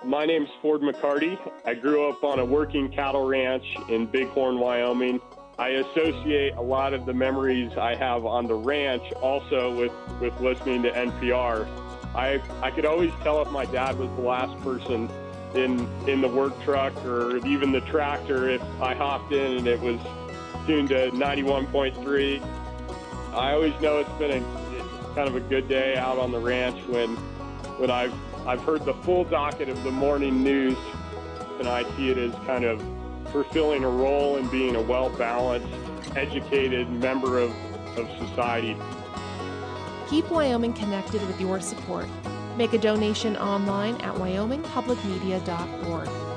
My name's Ford McCarty. I grew up on a working cattle ranch in Bighorn, Wyoming. I associate a lot of the memories I have on the ranch also with listening to NPR. I could always tell if my dad was the last person in the work truck or even the tractor if I hopped in and it was tuned to 91.3. I always know it's been kind of a good day out on the ranch when I've heard the full docket of the morning news, and I see it as kind of fulfilling a role in being a well-balanced, educated member of society. Keep Wyoming connected with your support. Make a donation online at wyomingpublicmedia.org.